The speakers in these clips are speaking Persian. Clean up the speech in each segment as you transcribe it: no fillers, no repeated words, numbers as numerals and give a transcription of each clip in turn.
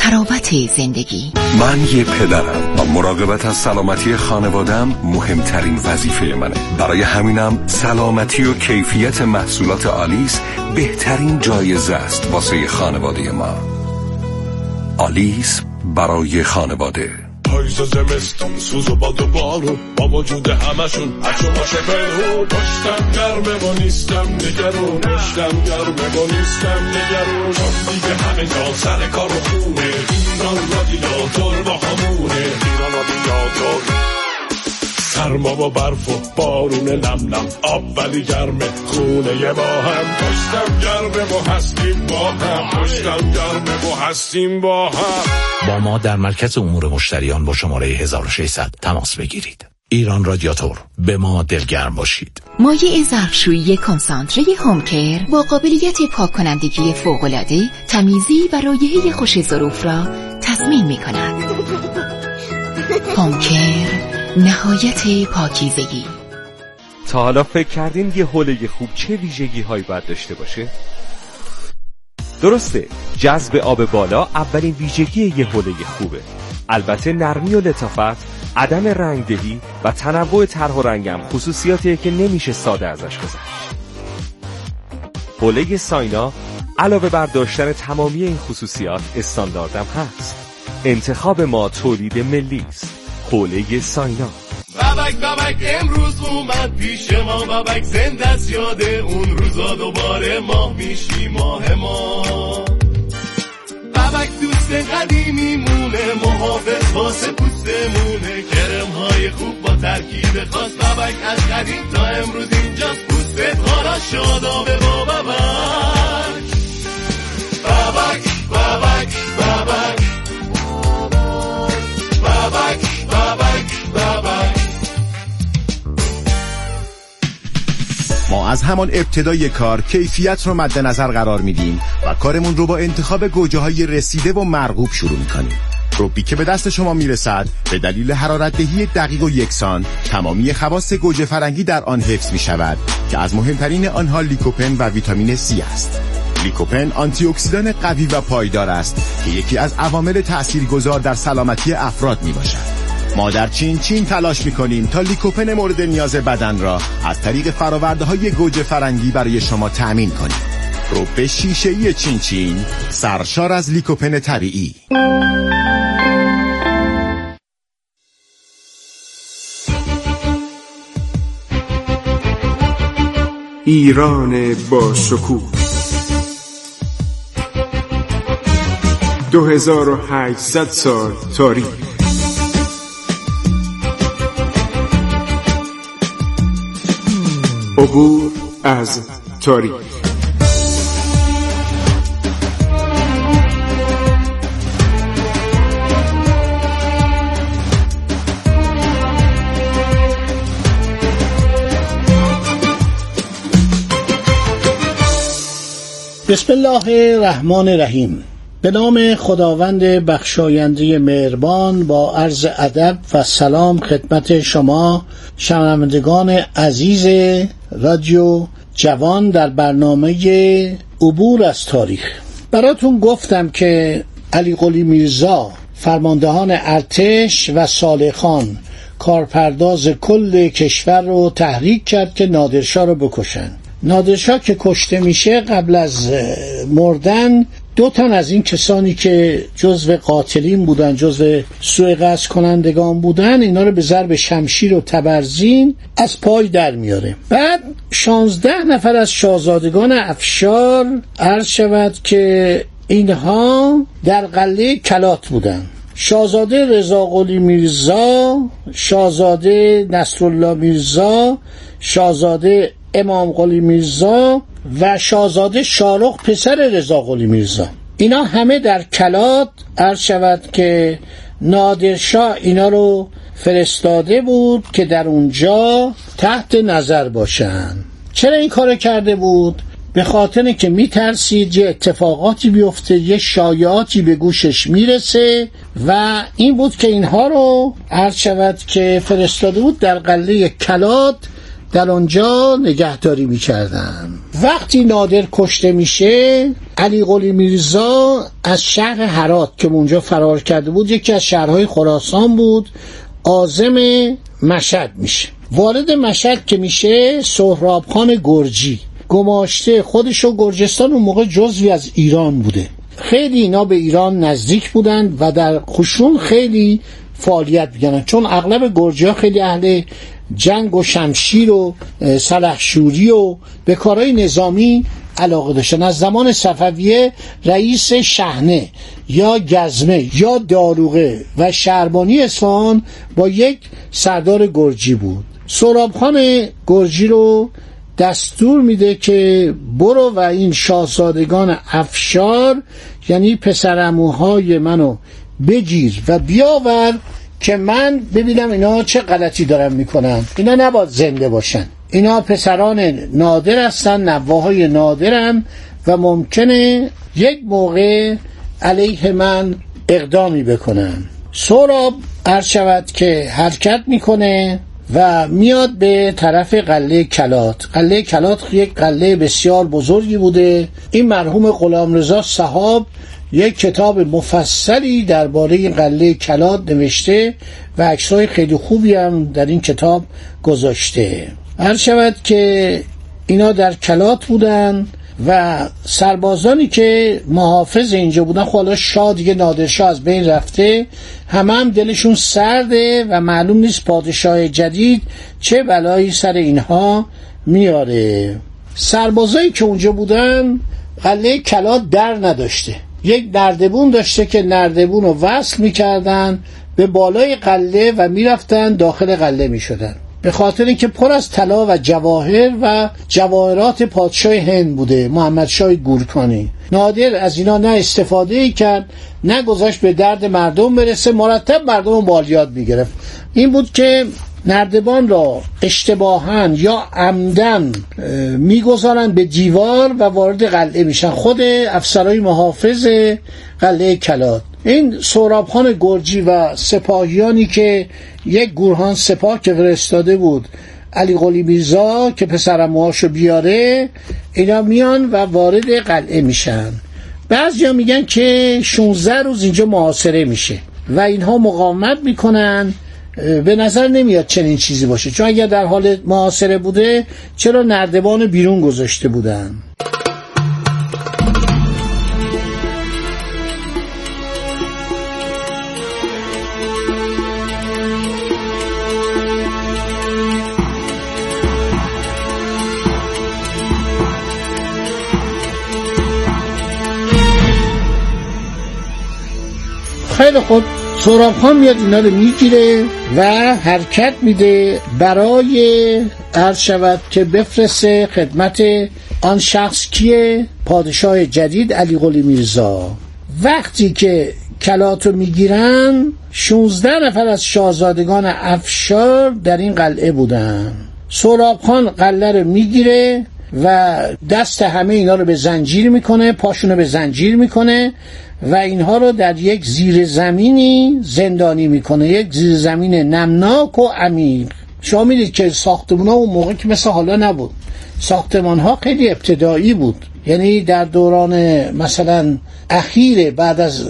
تراوت زندگی. من یه پدرم و مراقبت از سلامتی خانوادم مهمترین وظیفه منه. برای همینم سلامتی و کیفیت محصولات آلیس بهترین جایزه است واسه خانواده ما. آلیس برای خانواده. پاییز و زمستون، سوز و باد و بارون، با وجود همشون هرچو پنهون. پشتم گرمه و نیستم نگرون، پشتم گرمه و نیستم نگرون. چون دیگه همه جا سر کار و خونه، ایران رادیاتور با همونه، ایران رادیاتور. سرما و برف و بارون نم نم، آب ولی گرمه خونه با هم. پشتم گرمه و هستیم با هم، پشتم گرمه و هستیم با هم. با ما در مرکز امور مشتریان با شماره 1600 تماس بگیرید. ایران رادیاتور، به ما دلگرم باشید. مایع ظرفشویی کنسانتره هومکر با قابلیت پاک کنندگی فوق‌العاده، تمیزی و رایحه خوش ظروف را تضمین می‌کند. هومکر، نهایت پاکیزگی. تا حالا فکر کردین یه حوله خوب چه ویژگی هایی باید داشته باشه؟ درسته، جذب آب بالا اولین ویژگی یه حوله خوبه. البته نرمی و لطافت، عدم رنگدهی و تنوع طرح و رنگم خصوصیاتیه که نمیشه ساده ازش گذشت. حوله ساینا علاوه بر داشتن تمامی این خصوصیات استانداردم هست. انتخاب ما تولید ملی است. حوله ساینا. بابک امروز اومد پیش ما، بابک زنده است یاد اون روزا، دوباره ماه میشی ماه ما. بابک دوست قدیمی مونه، محافظ واسه پوستمونه، کرم‌های خوب با ترکیب خاص. بابک از قدیم تا امروز اینجاست، پوستت هارا شادابه با بابک. بابک بابک بابک بابک بابک بابک. ما از همان ابتدای کار کیفیت رو مد نظر قرار میدیم و کارمون رو با انتخاب گوجه‌های رسیده و مرغوب شروع میکنیم. روبی که به دست شما میرسد به دلیل حرارت‌دهی دقیق و یکسان تمامی خواص گوجه فرنگی در آن حفظ میشود که از مهمترین آنها لیکوپن و ویتامین C است. لیکوپن آنتی اکسیدان قوی و پایدار است که یکی از عوامل تأثیرگذار در سلامتی افراد میباشد. ما در چین تلاش میکنیم تا لیکوپن مورد نیاز بدن را از طریق فرآورده‌های گوجه فرنگی برای شما تأمین کنیم. رب شیشه‌ای چین سرشار از لیکوپن طبیعی. ایران با شکوه 2800 سال تاریخ. عبور از تاریخ. بسم الله الرحمن الرحیم. به نام خداوند بخشاینده مهربان، با عرض ادب و سلام خدمت شما شنوندگان عزیز رادیو جوان در برنامه عبور از تاریخ. براتون گفتم که علی قلی میرزا فرماندهان ارتش و صالح خان کارپرداز کل کشور رو تحریک کرد که نادرشاه رو بکشن. نادرشاه که کشته میشه، قبل از مردن 2 تن از این کسانی که جزو قاتلین بودن، جزو سوء قصد کنندگان بودن، اینا رو به ضرب شمشیر و تبرزین از پای در میاره. بعد 16 نفر از شاهزادگان افشار عرض شود که اینها در قلعه کلات بودن. شاهزاده رضا قلی میرزا، شاهزاده نصرالله میرزا، شاهزاده امام قلی میرزا و شاهزاده شارخ پسر رضا قلی میرزا، اینا همه در کلات عرض شود که نادرشاه اینا رو فرستاده بود که در اونجا تحت نظر باشن. چرا این کار کرده بود؟ به خاطر که میترسید یه اتفاقاتی بیفته، یه شایعاتی به گوشش میرسه و این بود که اینها رو عرض شود که فرستاده بود در قلعه کلات در آنجا نگهداری میکردن. وقتی نادر کشته میشه، علی قلی میرزا از شهر هرات که اونجا فرار کرده بود، یکی از شهرهای خراسان بود، عازم مشهد میشه. وارد مشهد که میشه، سهراب خان گرجی گماشته خودشو، گرجستان اون موقع جزوی از ایران بوده، خیلی اینا به ایران نزدیک بودن و در خشون خیلی فعالیت می‌کردن، چون اغلب گرجی‌ها خیلی اهل جنگ و شمشیر و سلحشوری و به کارهای نظامی علاقه داشتن. از زمان صفویه رئیس شحنه یا گزمه یا داروغه و شهربانی اصفهان با یک سردار گرجی بود. سهراب خان گرجی رو دستور میده که برو و این شاهزادگان افشار، یعنی پسرعموهای منو بگیر و بیاور که من ببینم اینا چه غلطی دارن میکنن. اینا نباید زنده باشن، اینا پسران نادر هستن، نواهای نادرن و ممکنه یک موقع علیه من اقدامی بکنن. سهراب عرض شود که حرکت میکنه و میاد به طرف قلعه کلات. قلعه کلات یک قلعه بسیار بزرگی بوده. این مرحوم غلامرضا صحاب یک کتاب مفصلی درباره این قلعه کلات نوشته و عکسای خیلی خوبی هم در این کتاب گذاشته. عرض شود که اینا در کلات بودن و سربازانی که محافظ اینجا بودن، حالا شاه دیگه نادرشاه از بین رفته، هم دلشون سرده و معلوم نیست پادشاه جدید چه بلایی سر اینها میاره. سربازایی که اونجا بودن، قلعه کلات در نداشته، یک نردبون داشته که نردبون رو وصل میکردن به بالای قلعه و میرفتن داخل قلعه میشدن، به خاطر اینکه پر از طلا و جواهر و جواهرات پادشاه هند بوده، محمد شاه گورکانی. نادر از اینا نه استفاده کرد، نه گذاشت به درد مردم برسه، مرتب مردم رو بالیات میگرفت. این بود که نردبان را اشتباهاً یا عمدن میگذارن به دیوار و وارد قلعه میشن، خود افسرهای محافظ قلعه کلات. این سهراب خان گرجی و سپاهیانی که یک گورهان سپاه که فرستاده بود علی قلی میرزا که پسرعموهاشو بیاره، اینا میان و وارد قلعه میشن. بعضیا میگن که 16 روز اینجا محاصره میشه و اینها مقاومت میکنن. به نظر نمیاد چنین چیزی باشه، چون اگر در حال محاصره بوده چرا نردبان بیرون گذاشته بودن؟ خیلی خوب، سهراب خان میاد اینا رو میگیره و حرکت میده برای عرض شود که بفرسته خدمت آن شخص کیه؟ پادشاه جدید علی قلی میرزا. وقتی که کلات رو میگیرن، 16 نفر از شاهزادگان افشار در این قلعه بودن. سهراب خان قلعه رو میگیره و دست همه اینا رو به زنجیر میکنه، پاشون رو به زنجیر میکنه و اینها رو در یک زیر زمینی زندانی میکنه، یک زیر زمین نمناک و عمیق. شما میدید که ساختمان ها اون موقع که مثل حالا نبود، ساختمان ها خیلی ابتدایی بود، یعنی در دوران مثلا اخیر بعد از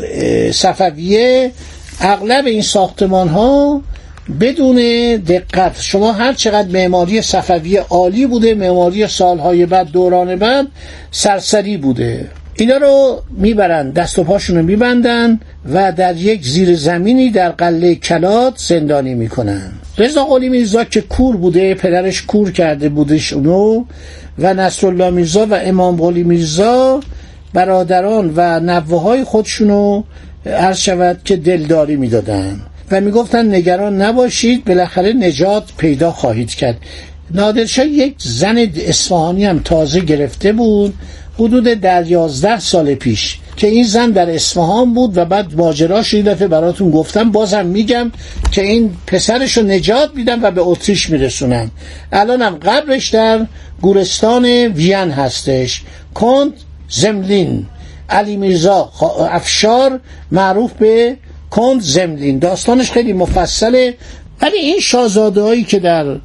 صفویه اغلب این ساختمان ها بدون دقت، شما هر چقدر معماری صفویه عالی بوده، معماری سالهای بعد دوران بعد سرسری بوده. اینا رو میبرن، دست و پاشون رو میبندن و در یک زیر زمینی در قلعه کلات زندانی میکنن. رضا قلی میرزا که کور بوده، پدرش کور کرده بودش اونو، و نصرالله میرزا و امام قلی میرزا برادران و نوه‌های خودشونو عرض شود که دلداری میدادن و میگفتن نگران نباشید، بالاخره نجات پیدا خواهید کرد. نادرشاه یک زن اصفهانی هم تازه گرفته بود، حدود 11 سال پیش، که این زن در اصفهان بود و بعد ماجراش این دفعه براتون گفتم، بازم میگم که این پسرش رو نجات میدن و به اتریش میرسونن. الان هم قبرش در گورستان وین هستش. کند زملین، علی میرزا افشار معروف به کند زملین، داستانش خیلی مفصله. ولی این شاهزاده هایی که در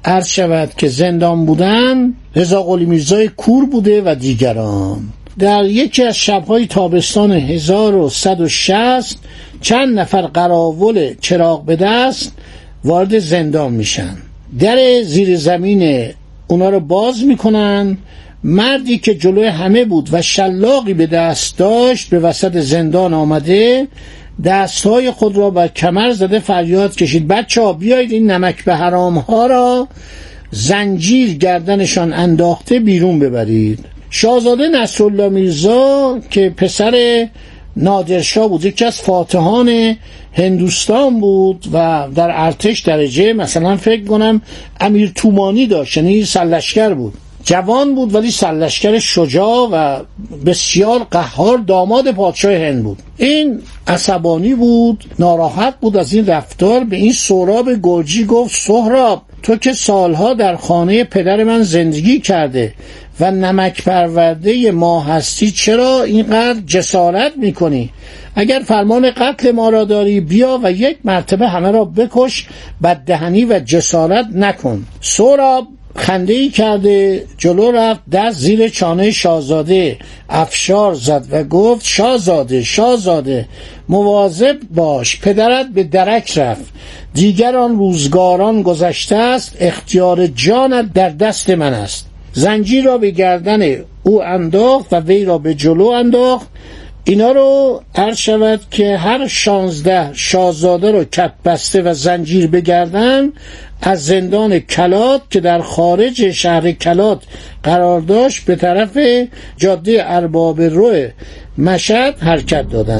عرض شود که زندان بودن رضا قلی میرزای کور بوده و دیگران. در یکی از شب‌های تابستان 1160 چند نفر قراول چراغ به دست وارد زندان میشن. در زیر زمین اونا رو باز میکنن. مردی که جلوی همه بود و شلاقی به دست داشت به وسط زندان آمده، دستهای خود را بر کمر زده فریاد کشید: بچه‌ها بیایید این نمک به حرام ها را زنجیر گردنشان انداخته بیرون ببرید. شاهزاده نصرالله میرزا که پسر نادرشاه بود، یکی از فاتحان هندوستان بود و در ارتش درجه مثلا فکر کنم امیر تومانی داشت، یعنی سرلشکر بود. جوان بود ولی سرلشکر شجاع و بسیار قهار، داماد پادشاه هند بود. این عصبانی بود، ناراحت بود از این رفتار. به این سهراب گرجی گفت: سهراب، تو که سالها در خانه پدر من زندگی کرده و نمک پرورده ما هستی، چرا اینقدر جسارت میکنی؟ اگر فرمان قتل ما را داری بیا و یک مرتبه همه را بکش، بددهنی و جسارت نکن. سهراب خنده‌ای کرده جلو رفت، دست زیر چانه شاهزاده افشار زد و گفت: شاهزاده مواظب باش، پدرت به درک رفت، دیگر آن روزگاران گذشته است، اختیار جانت در دست من است. زنجیر را به گردن او انداخت و وی را به جلو انداخت. اینا رو عرض شود که هر 16 شاهزاده رو کف بسته و زنجیر بگردن از زندان کلات که در خارج شهر کلات قرار داشت به طرف جاده ارباب رو مشهد حرکت دادند.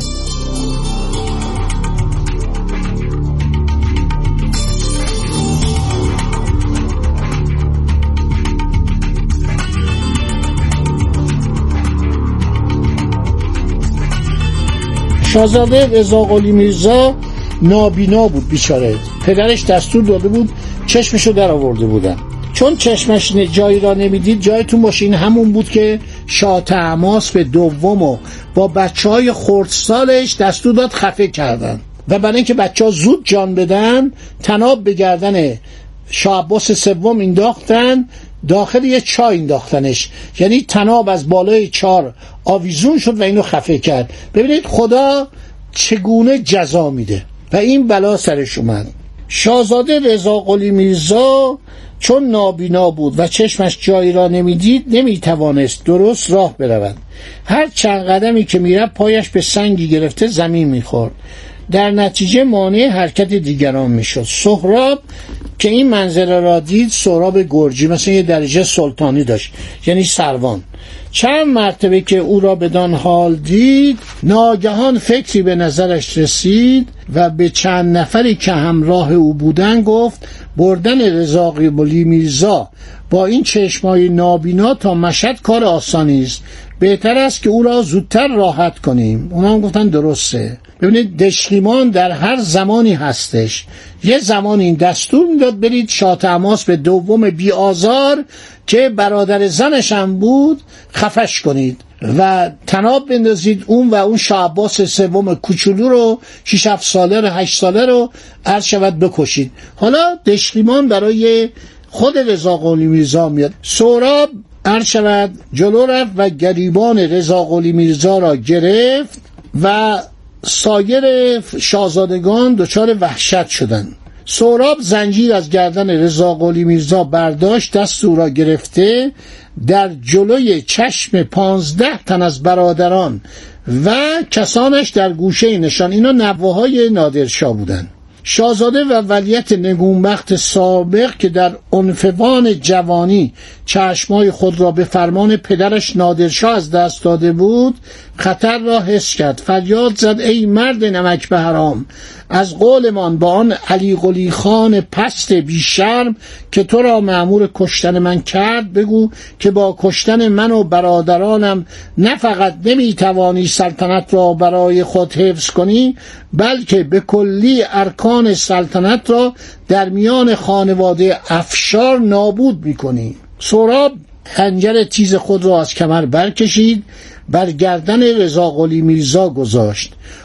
شاهزاده رضا قلی میرزا نابینا بود بیچاره. پدرش دستور داده بود چشمشو در آورده بودن. چون چشمش جایی را نمیدید، جایتون باشه این همون بود که شاه طهماسپ دومو با بچهای خردسالش دستور داد خفه کردن و برای اینکه بچه‌ها زود جان بدن طناب به گردن شاه عباس سوم انداختن، داخل یه چای انداختنش، یعنی طناب از بالای چار آویزون شد و اینو خفه کرد. ببینید خدا چگونه جزا میده و این بلا سرش اومد. شاهزاده رضا قلی میرزا چون نابینا بود و چشمش جایی را نمیدید، نمیتوانست درست راه برود. هر چند قدمی که میرفت پایش به سنگی گرفته زمین میخورد، در نتیجه مانع حرکت دیگران میشد. سهراب که این منظره را دید، سهراب گرجی مثلا یه درجه سلطانی داشت، یعنی سروان، چند مرتبه که او را بدان حال دید، ناگهان فکری به نظرش رسید و به چند نفری که همراه او بودن گفت: بردن رضا قلی میرزا با این چشمای نابینا تا مشهد کار آسانی است، بهتر است که او را زودتر راحت کنیم. اونا هم گفتن درسته. ببینید دشقیمان در هر زمانی هستش. یه زمان این دستور میداد برید شاه طهماسپ دوم بی آزار که برادر زنش هم بود خفش کنید و طناب بندازید اون و اون شاه عباس سوم کوچولو رو 6-7 ساله رو 8 ساله رو عرض شود بکشید. حالا دشقیمان برای خود رضا قلی میرزا میاد. سهراب عرض شود جلو رفت و گریبان رضا قلی میرزا را گرفت و سایر شاهزادگان دچار وحشت شدند. سهراب زنجیر از گردن رضا قلی میرزا برداشت، دست او را گرفته در جلوی چشم 15 تن از برادران و کسانش در گوشه نشان، اینا نوه‌های نادرشاه بودند. شاهزاده و ولیعت نگونبخت سابق که در عنفوان جوانی چشمای خود را به فرمان پدرش نادرشاه از دست داده بود، خطر را حس کرد. فریاد زد: ای مرد نمک به حرام، از قولمان با آن علی قلی خان پست بی شرم که تو را مأمور کشتن من کرد، بگو که با کشتن من و برادرانم نه فقط نمیتوانی سلطنت را برای خود حفظ کنی، بلکه به کلی ارکان سلطنت را در میان خانواده افشار نابود میکنی. سهراب خنجر تیز خود را از کمر برکشید، بر گردن رضا قلی میرزا گذاشت.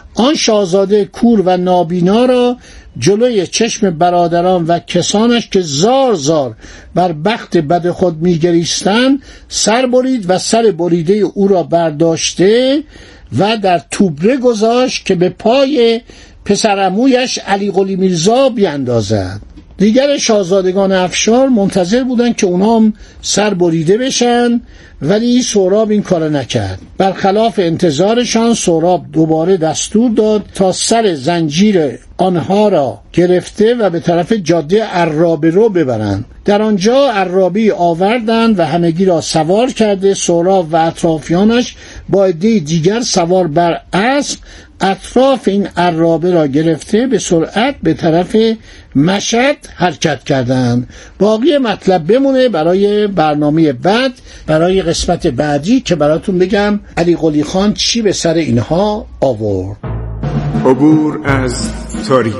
آن شاهزاده کور و نابینا را جلوی چشم برادران و کسانش که زار زار بر بخت بد خود می‌گریستند سر برید و سر بریده او را برداشته و در توبره گذاشت که به پای پسرعمویش علی قلی میرزا بیاندازد. دیگر شاهزادگان افشار منتظر بودند که اونها هم سر بریده بشن، ولی سهراب این کار نکرد. برخلاف انتظارشان سهراب دوباره دستور داد تا سر زنجیر آنها را گرفته و به طرف جاده عرابه رو ببرند. در آنجا عرابی آوردند و همگی را سوار کرده سهراب و اطرافیانش با عده دیگر سوار بر اسب اطراف این عرابه را گرفته به سرعت به طرف مشهد حرکت کردند. باقی مطلب بمونه برای برنامه بعد، برای قسمت بعدی که براتون بگم علی قلی خان چی به سر اینها آورد. عبور از تاریخ.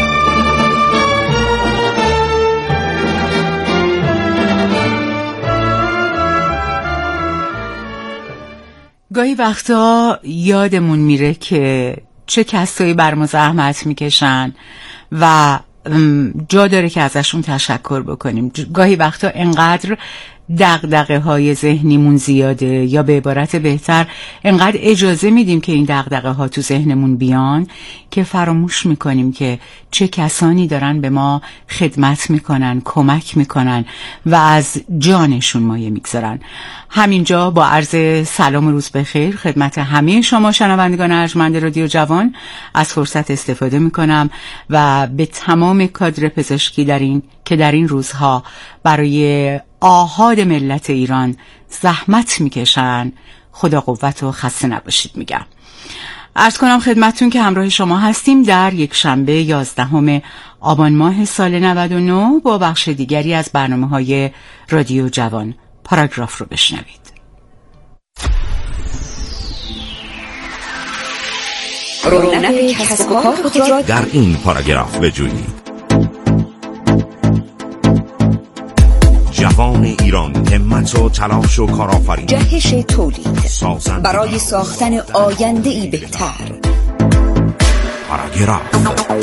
گاهی وقتا یادمون میره که چه کسایی بر ما زحمت میکشن و جا داره که ازشون تشکر بکنیم. گاهی وقتا انقدر دغدغه های ذهنیمون زیاده، یا به عبارت بهتر انقدر اجازه میدیم که این دغدغه ها تو ذهنمون بیان که فراموش میکنیم که چه کسانی دارن به ما خدمت میکنن، کمک میکنن و از جانشون مایه میگذارن. همینجا با عرض سلام و روز بخیر خدمت همه شما شنوندگان ارجمند رادیو جوان از فرصت استفاده میکنم و به تمام کادر پزشکی در این روزها برای آحاد ملت ایران زحمت میکشن خدا قوت و خسته نباشید میگم. عرض کنم خدمتتون که همراه شما هستیم در یک شنبه 11 آبان ماه سال 99 با بخش دیگری از برنامه‌های رادیو جوان. پاراگراف رو بشنوید. رونق کسب و کار خود را در این پاراگراف بجویید. جوان ایران همت و تلاش و کارآفرینی، جهش تولید سازنده برای ساختن آینده ای بهتر. پاراگراف.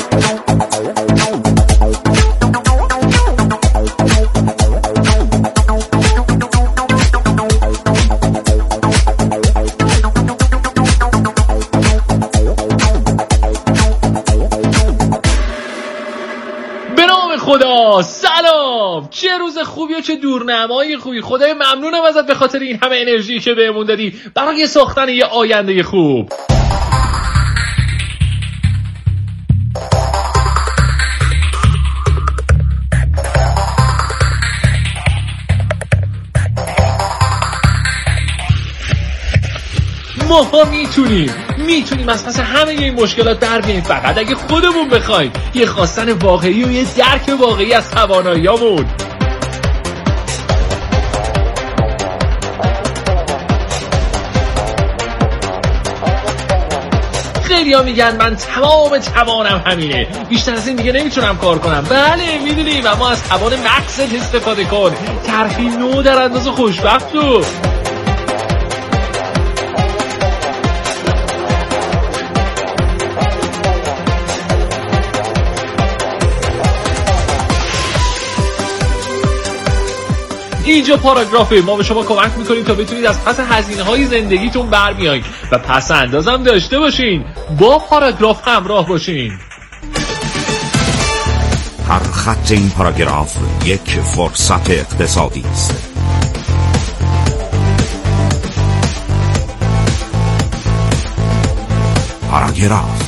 خدا سلام، چه روز خوبی و چه دورنمایی خوبی. خدای ممنونم ازت به خاطر این همه انرژی که بهمون دادی برای ساختن یه آینده خوب. ما میتونیم از پس همه این مشکلات در بیاییم، فقط اگه خودمون بخوایم. یه خواستن واقعی و یه درک واقعی از تواناییامون. خیلی ها میگن من تمام توانم همینه، بیشتر از این دیگه نمیتونم کار کنم. بله میدونیم، اما از توان مغزت استفاده کن. طرحی نو در انداز خوشبخت رو. اینجا پاراگرافه، ما به شما کمک میکنیم تا بتونید از پس هزینه های زندگیتون برمیایید و پس اندازم داشته باشین. با پاراگراف همراه باشین. هر خط این پاراگراف یک فرصت اقتصادی است. پاراگراف.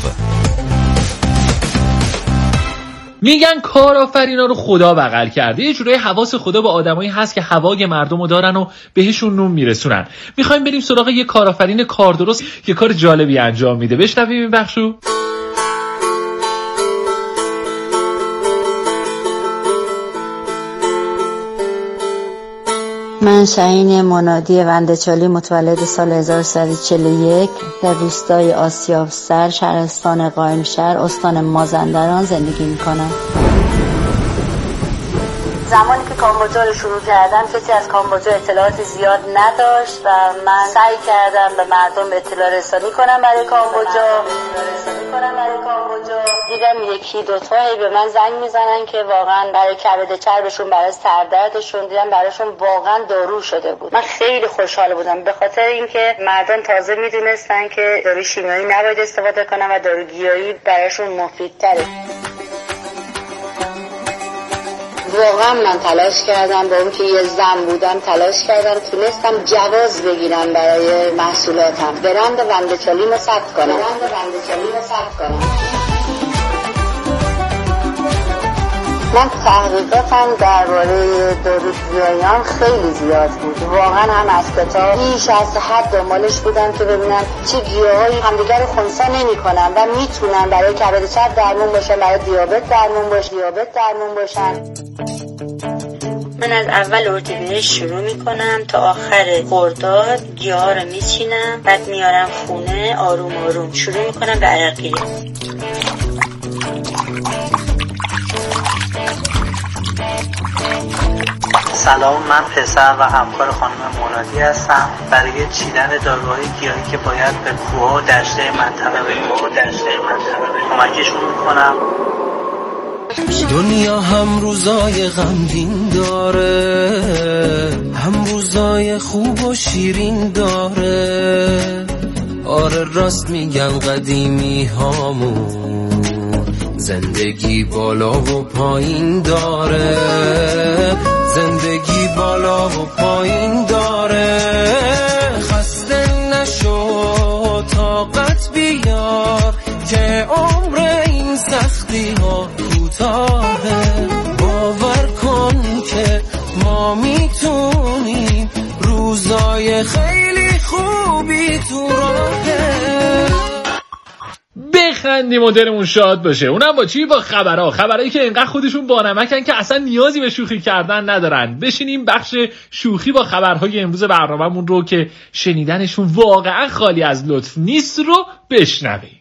میگن کارآفرینا رو خدا بغل کرده. یه جورای حواس خدا با آدمایی هست که هوای مردمو دارن و بهشون نون میرسونن. میخوایم بریم سراغ یه کارآفرین کاردرست که کار جالبی انجام میده. بشنویم این بخشو. من شاهین منادی وندچالی متولد سال 1341 در روستای آسیابسر شهرستان قائمشهر استان مازندران زندگی میکنم. زمانی که کامبوجا رو شروع کردم کسی از کامبوجا اطلاعات زیاد نداشت و من سعی کردم به مردم اطلاع رسانی کنم برای کامبوجا. میکنم برای کامبوجا. دیدم یکی دوتایی به من زنگ میزنن که واقعا برای کبد چربشون، برای سردردشون، دیدم براشون واقعا دارو شده بود. من خیلی خوشحال بودم به خاطر اینکه مردم تازه میدونستن که داروی شیمیایی نباید استفاده کنن و دارو گیاهی براشون مفیدتره. واقعا من تلاش کردم، با اون که یه زن بودم تلاش کردم، تونستم جواز بگیرم برای محصولاتم، برند وندچالیم رو ثبت کنم. من تحقیقاتم درباره دارو گیاهیان خیلی زیاد بود. واقعا هم از کتاب بیش از حد دنبالش بودم که ببینم چه گیاهایی همدیگر رو خنثی نمی‌کنن و میتونن برای کبد چرب درمون باشن، برای دیابت درمون باشن. من از اول اردیبهشت شروع میکنم تا آخر خرداد گیاها رو میچینم، بعد میارم خونه آروم آروم شروع میکنم به عرق گیری. سلام، من پسر و همکار خانم مرادی هستم. برای چیدن داروهای گیاهی که باید به کوه‌ها و دشته منطقه کمکشون میکنم. دنیا هم روزای غمگین داره، هم روزای خوب و شیرین داره. آره راست میگن قدیمی هامون، زندگی بالا و پایین داره، زندگی بالا و پایین داره. خسته نشو طاقت بیار که عمر این سختی ها کوتاهه. باور کن که ما میتونیم، روزای خیلی خوبی تو راهه. بخندیم و دلمون شاد باشه. اونم با چی؟ با خبرایی که اینقدر خودشون بانمکن که اصلا نیازی به شوخی کردن ندارن. بشینیم بخش شوخی با خبرهای امروز برنامه‌مون رو که شنیدنشون واقعا خالی از لطف نیست رو بشنویم.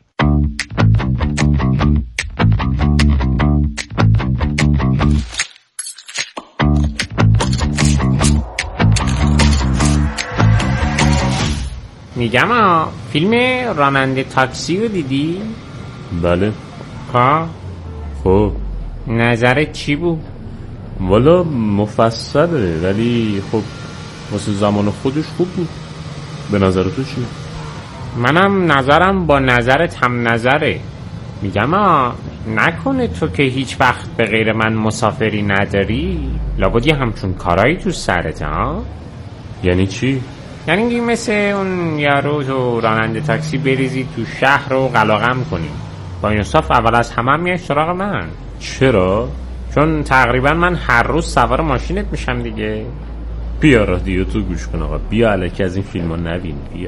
میگم فیلم راننده تاکسی رو دیدی؟ بله. خب نظرت چی بود؟ والا مفصله، ولی خب واسه زمان خودش خوب بود. به نظر تو چی؟ منم نظرم با نظرت هم نظره. میگم نکنه تو که هیچ وقت به غیر من مسافری نداری، لابد یه همچون کارایی تو سرته ها؟ یعنی چی؟ یعنی مثل اون یارو تو راننده تاکسی بریزی تو شهر رو قلاقم کنی. با انصاف اول از همه میای سراغ من. چرا؟ چون تقریبا من هر روز سوار ماشینت میشم دیگه. بیا رادیو تو گوش کن آقا، بیا الکی از این فیلم ها نبین. بیا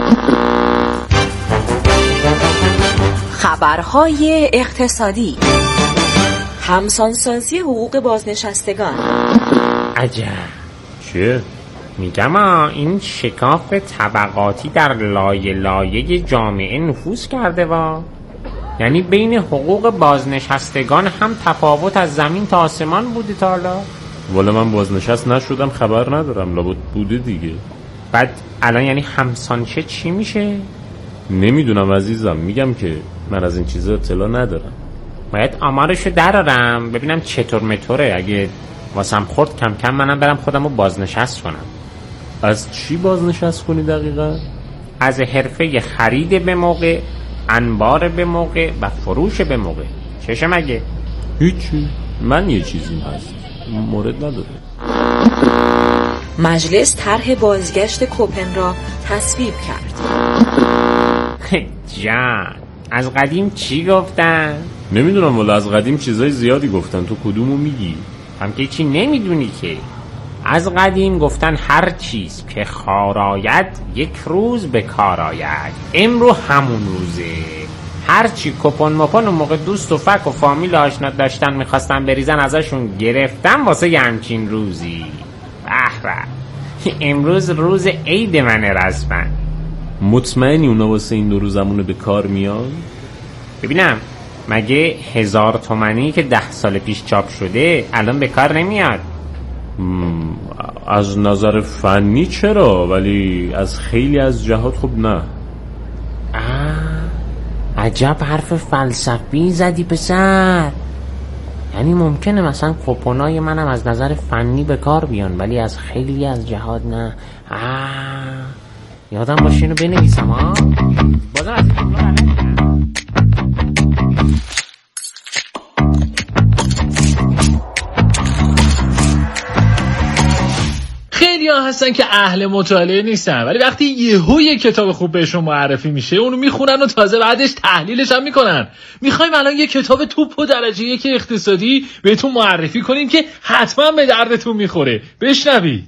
خبرهای اقتصادی. همسانسازی حقوق بازنشستگان. عجب. چیه؟ میگم این شکاف طبقاتی در لایه جامعه نفوذ کرده یعنی بین حقوق بازنشستگان هم تفاوت از زمین تا آسمان بوده تا حالا. والا من بازنشست نشدم، خبر ندارم، لابد بوده دیگه. بعد الان یعنی همسانچه چی میشه؟ نمیدونم عزیزم، میگم که من از این چیزا اطلاع ندارم. باید آمارشو درارم ببینم چطور مطوره. اگه واسم خورد کم کم منم برم خودمو بازنشست کنم. از چی بازنشست کنی دقیقا؟ از حرفه خرید به موقع، انبار به موقع و فروش به موقع. چشه مگه؟ هیچی، من یه چیزی هست مورد نداره. مجلس طرح بازگشت کوپن را تصویب کرد. جان از قدیم چی گفتن؟ نمیدونم والا، از قدیم چیزای زیادی گفتن، تو کدومو میگی؟ هم که چی نمیدونی که. از قدیم گفتن هر چیز که خاراید یک روز به کار آید. امرو همون روزه. هرچی کپون مپون و موقع دوست و فک و فامیل آشنا داشتن میخواستن بریزن ازشون گرفتن واسه یه همچین روزی. امروز روز عید منه رسما. مطمئنی اونا واسه این 2 روزمونه به کار میان؟ ببینم مگه 1000 تومانی که 10 سال پیش چاپ شده الان به کار نمیاد؟ از نظر فنی چرا، ولی از خیلی از جهات خب نه. عجب حرف فلسفی زدی پسر. یعنی ممکنه مثلا کوپنای منم از نظر فنی به کار بیان ولی از خیلی از جهات نه. یادم باشه اینو بنویسم ها. بازم از این جمله خیلی ها هستن که اهل مطالعه نیستن ولی وقتی یهو یک کتاب خوب بهشون معرفی میشه اونو میخونن و تازه بعدش تحلیلش هم میکنن. میخوایم الان یک کتاب توپ و درجه یک اقتصادی بهتون معرفی کنیم که حتما به دردتون میخوره. بشنوید.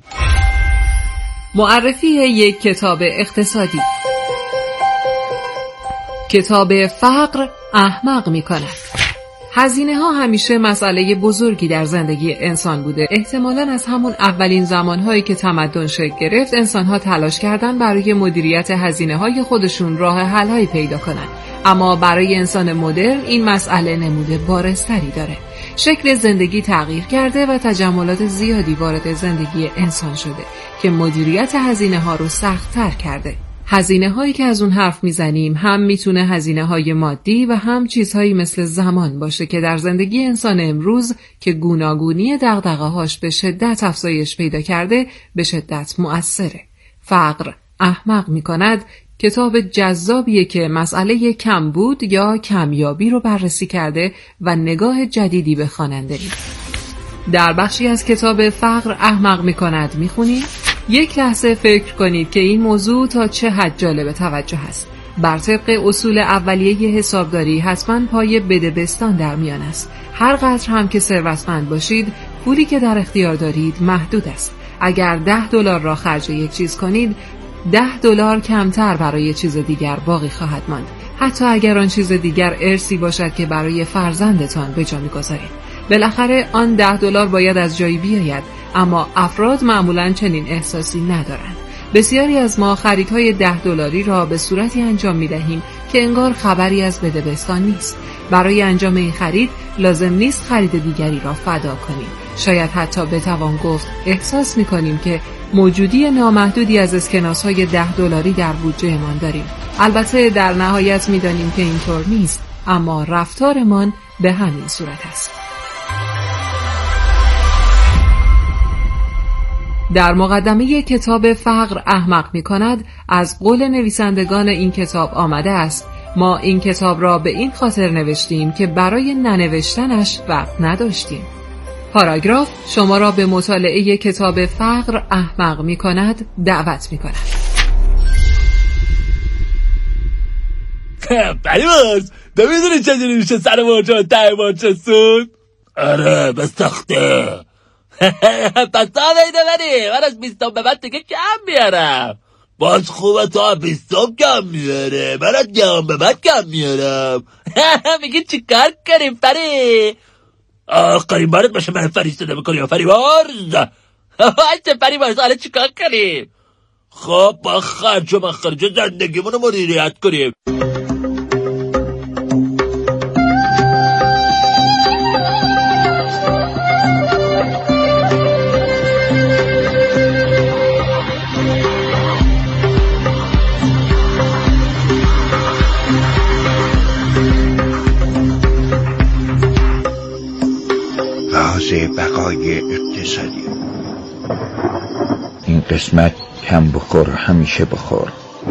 معرفی یک کتاب اقتصادی. کتاب فقر احمق میکند. هزینه ها همیشه مسئله بزرگی در زندگی انسان بوده. احتمالاً از همون اولین زمانهایی که تمدن شکل گرفت انسان‌ها تلاش کردن برای مدیریت هزینه های خودشون راه حل‌هایی پیدا کنن. اما برای انسان مدرن این مسئله نمود بارزتری داره. شکل زندگی تغییر کرده و تجملات زیادی وارد زندگی انسان شده که مدیریت هزینه ها رو سخت‌تر کرده. هزینه هایی که از اون حرف میزنیم هم میتونه هزینه های مادی و هم چیزهایی مثل زمان باشه که در زندگی انسان امروز که گوناگونی دغدغه‌هاش به شدت افزایش پیدا کرده به شدت مؤثره. فقر احمق میکند کتاب جذابیه که مسئله کمبود یا کمیابی رو بررسی کرده و نگاه جدیدی به خواننده میده. در بخشی از کتاب فقر احمق میکند میخونیم: یک لحظه فکر کنید که این موضوع تا چه حد جالب توجه است. بر طبق اصول اولیه حسابداری حتما پای بدبستان در میان است. هر قدر هم که ثروتمند باشید پولی که در اختیار دارید محدود است. اگر $10 را خرج یک چیز کنید $10 کمتر برای چیز دیگر باقی خواهد ماند. حتی اگر آن چیز دیگر ارثی باشد که برای فرزندتان به جا می‌گذارید. بالاخره آن $10 باید از جایی بیاید، اما افراد معمولاً چنین احساسی ندارند. بسیاری از ما خریدهای $10 را به صورتی انجام می‌دهیم که انگار خبری از بدبستان نیست. برای انجام این خرید لازم نیست خرید دیگری را فدا کنیم. شاید حتی بتوان گفت احساس می‌کنیم که موجودی نامحدودی از اسکناس‌های $10 در بودجه‌مان داریم. البته در نهایت می‌دانیم که اینطور نیست، اما رفتارمان به همین صورت است. در مقدمه کتاب فقر احمق می‌کند از قول نویسندگان این کتاب آمده است: ما این کتاب را به این خاطر نوشتیم که برای ننوشتنش وقت نداشتیم. پاراگراف شما را به مطالعه کتاب فقر احمق می‌کند دعوت می‌کند. بریماز نمیدونی چجوری میشه سر مارچه و ته مارچه سود؟ آره بساخته. پس تا نیده من از 20 به بعد دیگه کم میارم. باز خوبه تا 20 کم میاره، من از 10 به بعد کم میارم. میگی چی کار کنیم فری؟ آخرین بارت باشه من فریستاده بکنی یا فریبارز؟ هشته فریبارز حالا چی کار کنیم؟ خب با خرج و مخرج زندگیمونو مدیریت کنیم. بقای اقتصادی. این قسمت کم بخور همیشه بخور.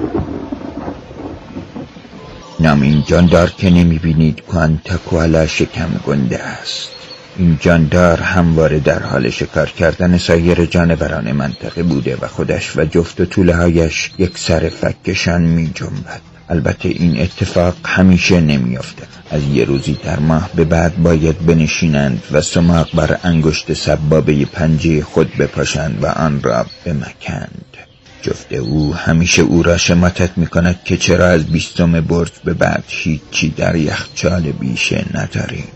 نام این جاندار که نمیبینید کوانتاکوالا شکم گنده است. این جاندار همواره در حال شکار کردن سایر جانوران منطقه بوده و خودش و جفت و طولهایش یک سر فکشان می جنبد. البته این اتفاق همیشه نمیافته. از یه روزی در ماه به بعد باید بنشینند و سماق بر انگشت سبابه پنجه خود بپاشند و آن را بمکند. جفت او همیشه او را شماتت میکند که چرا از 20 برج به بعد هیچی در یخچال بیشه نداریم.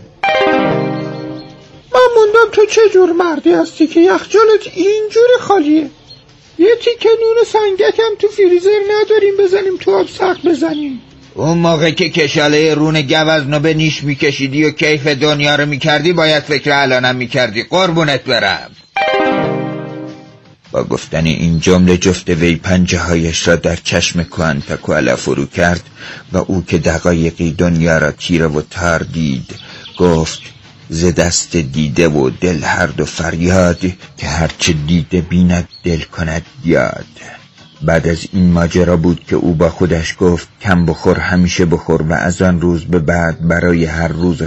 من موندم تو چه جور مردی هستی که یخچالت اینجور خالیه؟ یه تیکه نون سنگک هم تو فریزر نداریم بزنیم تو آب سخت بزنیم. اون موقع که کشاله رون گوزنو به نیش میکشیدی و کیف دنیا رو میکردی باید فکر الانم میکردی. قربونت برم. با گفتن این جمله جفت وی پنجه هایش را در چشم کوانتاکوالا فرو کرد و او که دقایقی دنیا را تیره و تار دید گفت: ز دست دیده و دل هر دو فریاد، که هرچه دیده بیند دل کند یاد. بعد از این ماجرا بود که او با خودش گفت: کم بخور همیشه بخور، و از آن روز به بعد برای هر روز